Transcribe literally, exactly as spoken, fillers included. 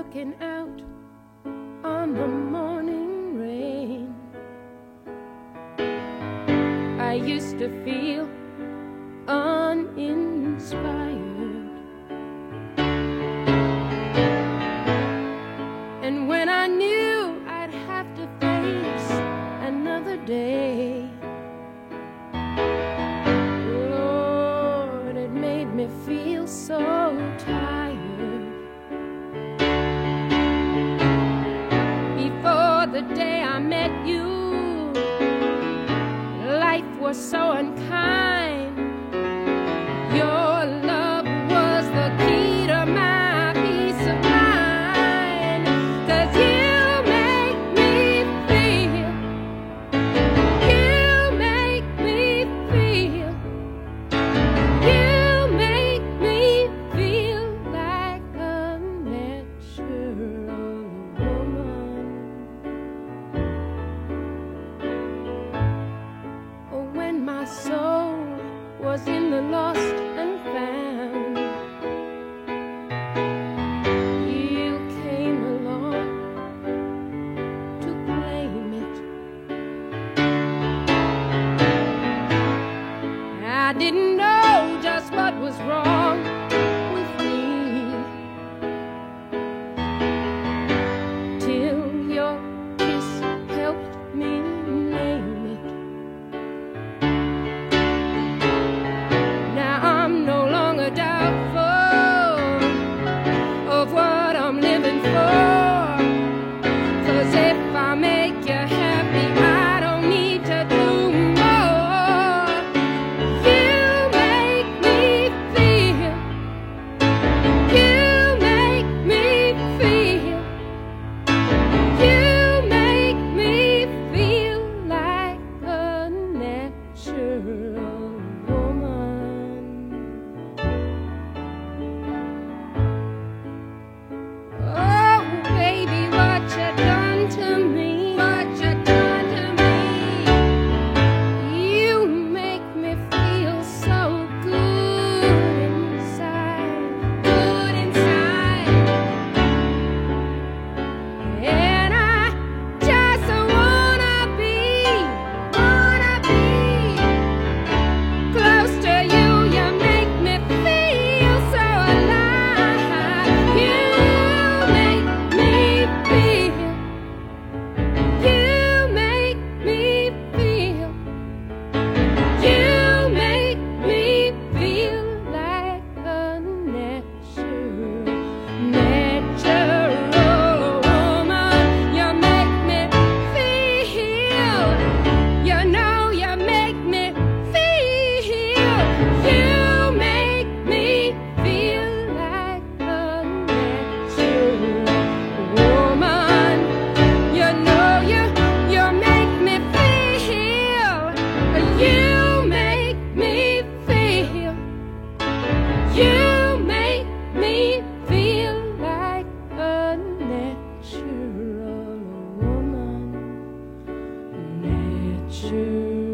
looking out on the morning rain. I used to feel uninspired, and when I knew I'd have to face another day, Lord, it made me feel so tired. Before the day I met you, life was so unkind. Your love was the key to my peace of mind. 'Cause you make me feel, you make me feel, you make me feel like a natural woman. Oh, when my soul was in the lost and found, you came along to claim it. I didn't know just what was wrong with me till your kiss helped me name it. Now I'm no longer doubtful of what I'm living for. 'Cause if I make you happy, I don't need to do more. You make me feel, you make me feel, you make me feel like a natural woman. Oh, baby, what you done to me, what you done to me. You make me feel so good inside, good inside. And I just wanna be, wanna be close to you. You make me feel so alive. You make me feel, you make me feel, you make me feel like a natural, natural woman. You make me feel, you know you make me feel, you make me feel like a natural woman. You know you, you make me feel, you make me feel, you make me feel like a natural woman, natural.